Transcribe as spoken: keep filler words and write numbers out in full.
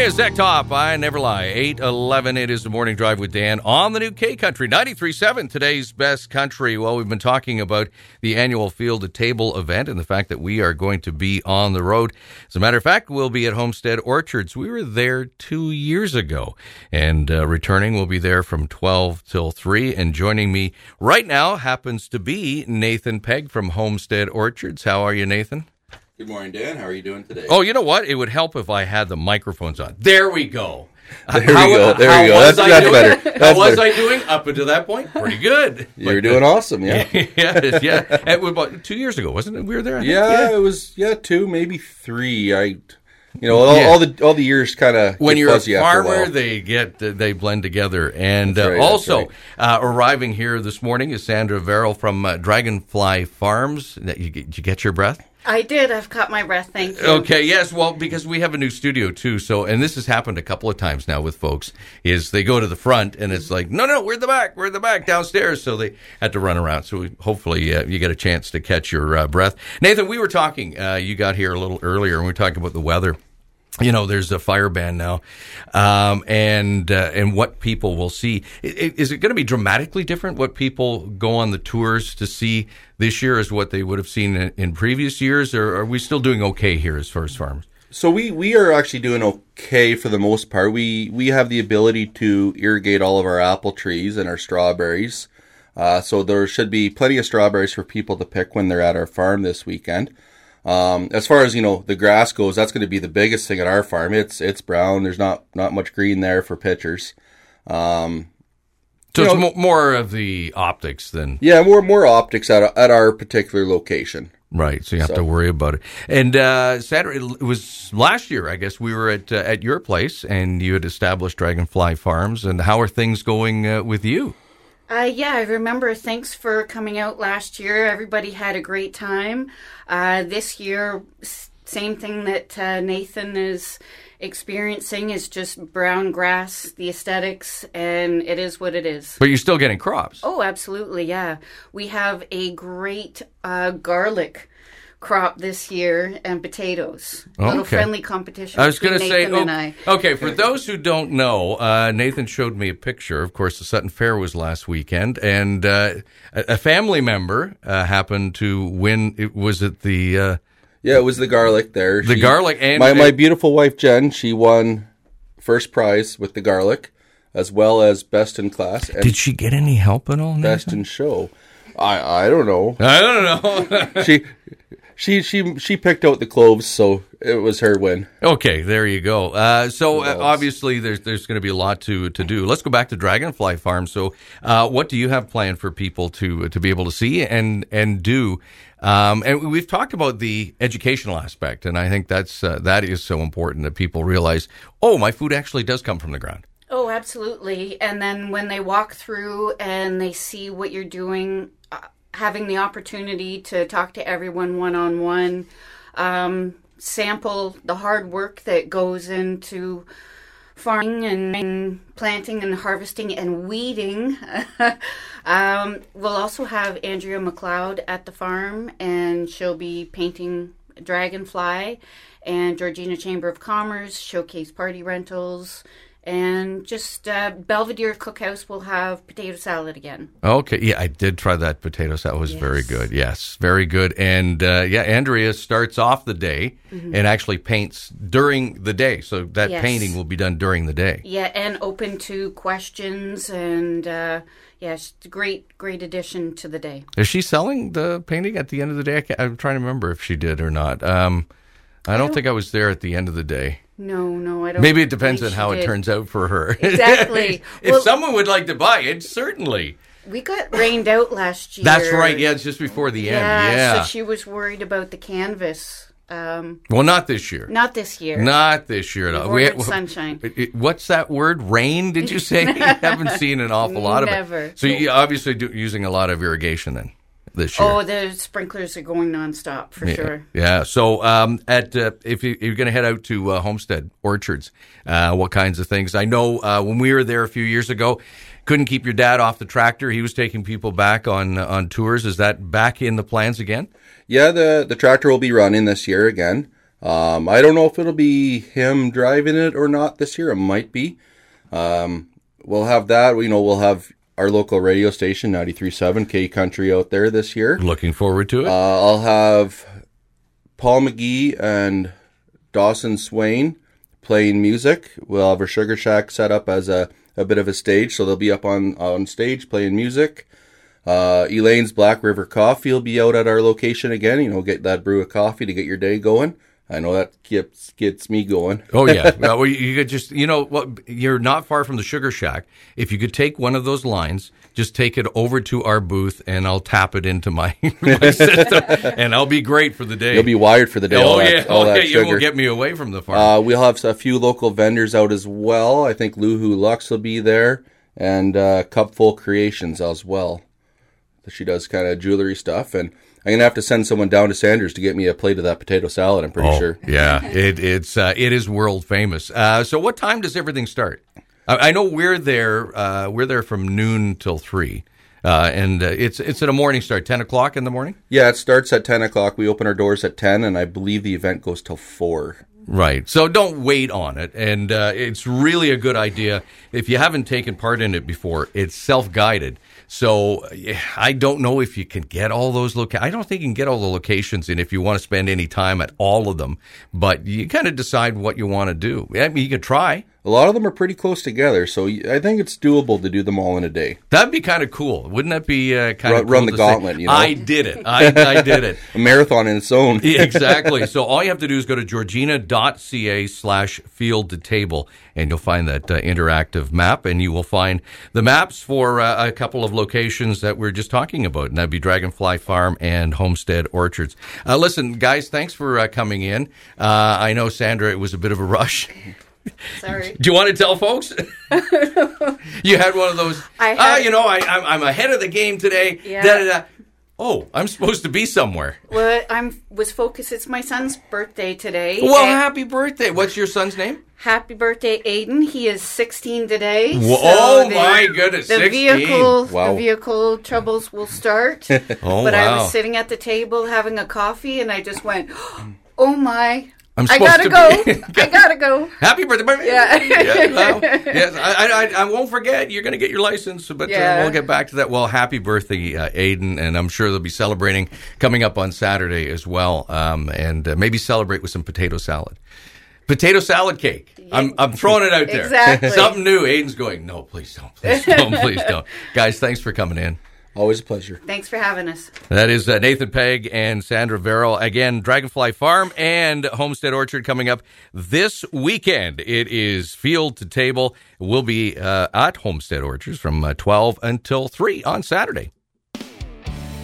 Hey, it's Zach Top. I never lie. eight eleven, it is the Morning Drive with Dan on the new K-Country, ninety-three point seven, today's best country. Well, we've been talking about the annual Field to Table event and the fact that we are going to be on the road. As a matter of fact, we'll be at Homestead Orchards. We were there two years ago, and uh, returning, we'll be there from twelve till three. And joining me right now happens to be Nathan Pegg from Homestead Orchards. How are you, Nathan? Good morning, Dan. How are you doing today? Oh, you know what? It would help if I had the microphones on. There we go. There we how, go. There we go. That's, that's better. That's how was better. I doing up until that point? Pretty good. You were doing awesome, yeah. yeah, yeah. It was about two years ago, wasn't it? We were there. I think? Yeah, yeah, it was. Yeah, two, maybe three. I, you know, all, yeah. all the all the years kind of when you're fuzzy a farmer, after a while. they get they blend together. And right, uh, also right. uh, arriving here this morning is Sandra Verrill from uh, Dragonfly Farms. Did you, did you get your breath? I did. I've caught my breath. Thank you. Okay. Yes. Well, because we have a new studio too. So, and this has happened a couple of times now with folks. Is they go to the front and it's like, no, no, we're in the back. We're in the back downstairs. So they had to run around. So we, hopefully uh, you get a chance to catch your uh, breath. Nathan, we were talking. Uh, you got here a little earlier, and we were talking about the weather. You know, there's a fire ban now, um, and uh, and what people will see. Is it going to be dramatically different what people go on the tours to see this year as what they would have seen in, in previous years, or are we still doing okay here as far as farmers? So we, we are actually doing okay for the most part. We we have the ability to irrigate all of our apple trees and our strawberries. Uh, so there should be plenty of strawberries for people to pick when they're at our farm this weekend. Um, as far as, you know, the grass goes, that's going to be the biggest thing at our farm. It's it's brown. There's not, not much green there for pitchers. Um, so it's know, mo- more of the optics than... Yeah, more more optics at at our particular location. Right, so you have so. to worry about it. And uh, Saturday, it was last year, I guess, we were at uh, at your place, and you had established Dragonfly Farms. And how are things going uh, with you? Uh, yeah, I remember. Thanks for coming out last year. Everybody had a great time. Uh, this year, same thing that uh, Nathan is experiencing is just brown grass, the aesthetics, and it is what it is. But you're still getting crops. Oh, absolutely, yeah. We have a great uh, garlic crop this year and potatoes. A oh, little okay. friendly competition I was going to say, Nathan oh, and I. okay, for those who don't know, uh, Nathan showed me a picture. Of course, the Sutton Fair was last weekend, and uh, a, a family member uh, happened to win. It was at the... Uh, Yeah, it was the garlic there. The she, garlic. and My, my beautiful wife, Jen, she won first prize with the garlic, as well as best in class. And did she get any help at all, Nathan? Best in show. I I don't know. I don't know. she... She she she picked out the cloves, so it was her win. Okay, there you go. Uh, so uh, obviously, there's there's going to be a lot to, to do. Let's go back to Dragonfly Farm. So, uh, what do you have planned for people to to be able to see and and do? Um, and we've talked about the educational aspect, and I think that's uh, that is so important that people realize, oh, my food actually does come from the ground. Oh, absolutely. And then when they walk through and they see what you're doing, uh, having the opportunity to talk to everyone one-on-one, um, sample the hard work that goes into farming and, and planting and harvesting and weeding. um, we'll also have Andrea McLeod at the farm, and she'll be painting Dragonfly, and Georgina Chamber of Commerce, Showcase Party Rentals, and just uh, Belvedere Cookhouse will have potato salad again. Okay, yeah, I did try that potato salad. It was yes. very good. Yes, very good. And uh, yeah, Andrea starts off the day mm-hmm. and actually paints during the day. So that yes. painting will be done during the day. Yeah, and open to questions. And uh, yeah, it's a great, great addition to the day. Is she selling the painting at the end of the day? I can't, I'm trying to remember if she did or not. Um, I, don't I don't think I was there at the end of the day. No, no, I don't. Maybe it depends on how did. it turns out for her. Exactly. if well, someone would like to buy it, certainly. We got rained out last year. That's right. Yeah, it's just before the end. Yeah, Yeah. so she was worried about the canvas. Um, well, not this year. Not this year. Not this year at all. We had sunshine. What's that word? Rain, did you say? I haven't seen an awful lot of Never. it. So you're obviously do, using a lot of irrigation then. This year. Oh, the sprinklers are going nonstop for yeah. sure. Yeah. So, um, at uh, if, you, if you're going to head out to uh, Homestead Orchards, uh, what kinds of things? I know uh, when we were there a few years ago, couldn't keep your dad off the tractor. He was taking people back on uh, on tours. Is that back in the plans again? Yeah, the the tractor will be running this year again. Um, I don't know if it'll be him driving it or not this year. It might be. Um, we'll have that. You know, we'll have our local radio station, ninety-three point seven K Country, out there this year. Looking forward to it. Uh, I'll have Paul McGee and Dawson Swain playing music. We'll have our Sugar Shack set up as a, a bit of a stage, so they'll be up on, on stage playing music. Uh, Elaine's Black River Coffee will be out at our location again. You know, get that brew of coffee to get your day going. I know that gets gets me going. Oh yeah, well, you could just, you know, what, you're not far from the Sugar Shack. If you could take one of those lines, just take it over to our booth, and I'll tap it into my, my system, and I'll be great for the day. You'll be wired for the day. Oh all yeah, that, all oh, that yeah, you sugar. won't get me away from the farm. Uh, we'll have a few local vendors out as well. I think Luhu Lux will be there, and uh, Cupful Creations as well. She does kind of jewelry stuff, and I'm going to have to send someone down to Sanders to get me a plate of that potato salad, I'm pretty oh, sure. Yeah, it, it's, uh, it is world famous. Uh, so what time does everything start? I, I know we're there, uh, we're there from noon till three. Uh, and uh, it's it's at a morning start, ten o'clock in the morning? Yeah, it starts at ten o'clock. We open our doors at ten, and I believe the event goes till four. Right. So don't wait on it. And uh, it's really a good idea. If you haven't taken part in it before, it's self-guided. So I don't know if you can get all those locations. I don't think you can get all the locations in if you want to spend any time at all of them. But you kind of decide what you want to do. I mean, you could try. A lot of them are pretty close together, so I think it's doable to do them all in a day. That'd be kind of cool. Wouldn't that be uh, kind run, of cool Run the to gauntlet, say, you know? I did it. I, I did it. A marathon in its own. Exactly. So all you have to do is go to georgina.ca slash field to table, and you'll find that uh, interactive map, and you will find the maps for uh, a couple of locations that we're just talking about, and that'd be Dragonfly Farm and Homestead Orchards. Uh, listen, guys, thanks for uh, coming in. Uh, I know, Sandra, it was a bit of a rush. Sorry. Do you want to tell folks? You had one of those, I ah, had- you know, I, I'm, I'm ahead of the game today. Yeah. Da, da, da. Oh, I'm supposed to be somewhere. Well, I'm was focused. It's my son's birthday today. Well, and happy birthday. What's your son's name? happy birthday, Aiden. He is sixteen today. Whoa, so oh, the- my goodness, The sixteen. vehicle, Wow. the vehicle troubles will start. Oh, but I wow. was sitting at the table having a coffee, and I just went, "Oh my! I'm I supposed gotta to go! be- I gotta go!" Happy birthday. Yeah. yeah well, yes, I, I, I won't forget. You're going to get your license, but Yeah. uh, we'll get back to that. Well, happy birthday, uh, Aiden, and I'm sure they'll be celebrating coming up on Saturday as well, um, and uh, maybe celebrate with some potato salad. Potato salad cake. I'm I'm throwing it out there. Exactly. Something new. Aiden's going, no, please don't, please don't, please don't. Guys, thanks for coming in. Always a pleasure. Thanks for having us. That is uh, Nathan Pegg and Sandra Verrill. Again, Dragonfly Farm and Homestead Orchard coming up this weekend. It is Field to Table. We'll be uh, at Homestead Orchards from uh, twelve until three on Saturday.